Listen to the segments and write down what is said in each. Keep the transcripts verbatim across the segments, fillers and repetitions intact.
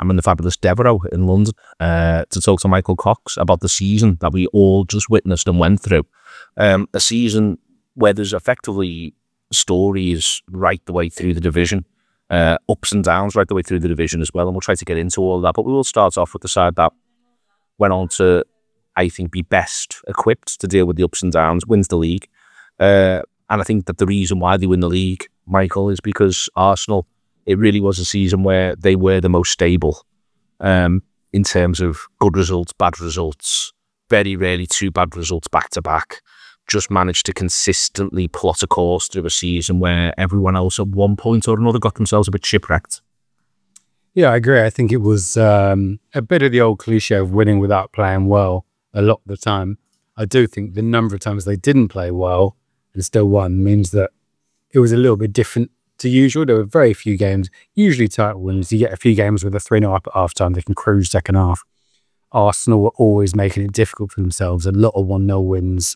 I'm in the fabulous Devereux in London uh, to talk to Michael Cox about the season that we all just witnessed and went through. Um, a season where there's effectively stories right the way through the division, uh, ups and downs right the way through the division as well, and we'll try to get into all of that. But we will start off with the side that went on to, I think, be best equipped to deal with the ups and downs, wins the league. Uh, and I think that the reason why they win the league, Michael, is because Arsenal, it really was a season where they were the most stable um, in terms of good results, bad results, very rarely two bad results back to back. Just managed to consistently plot a course through a season where everyone else at one point or another got themselves a bit shipwrecked. Yeah, I agree. I think it was um, a bit of the old cliche of winning without playing well a lot of the time. I do think the number of times they didn't play well and still won means that it was a little bit different to usual. There were very few games, usually title wins. You get a few games with a three nil up at half time, they can cruise second half. Arsenal were always making it difficult for themselves, a lot of one nil wins.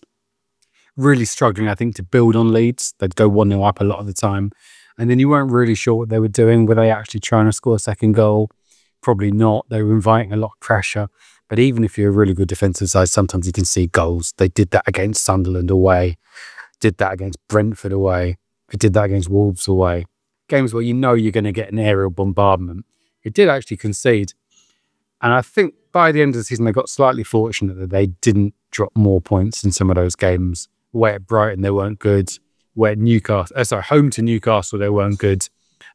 Really struggling, I think, to build on leads. They'd go one nil up a lot of the time. And then you weren't really sure what they were doing. Were they actually trying to score a second goal? Probably not. They were inviting a lot of pressure. But even if you're a really good defensive side, sometimes you can see goals. They did that against Sunderland away. Did that against Brentford away. They did that against Wolves away. Games where you know you're going to get an aerial bombardment. It did actually concede. And I think by the end of the season, they got slightly fortunate that they didn't drop more points in some of those games. Away at Brighton, they weren't good. Away at Newcastle, uh, sorry, home to Newcastle, they weren't good.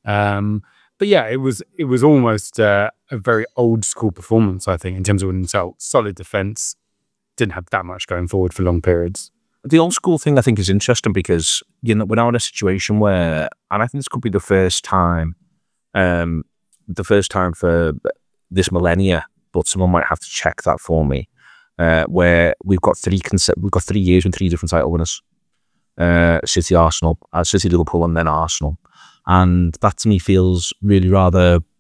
Um, but yeah, it was it was almost uh, a very old school performance, I think, in terms of winning results. Solid defence, didn't have that much going forward for long periods. The old school thing, I think, is interesting because, you know, we're now in a situation where, and I think this could be the first time, um, the first time for this millennia, but someone might have to check that for me, uh, where we've got three conce- we've got three years with three different title winners. Uh, City, Arsenal, uh, City, Liverpool, and then Arsenal. And that to me feels really rather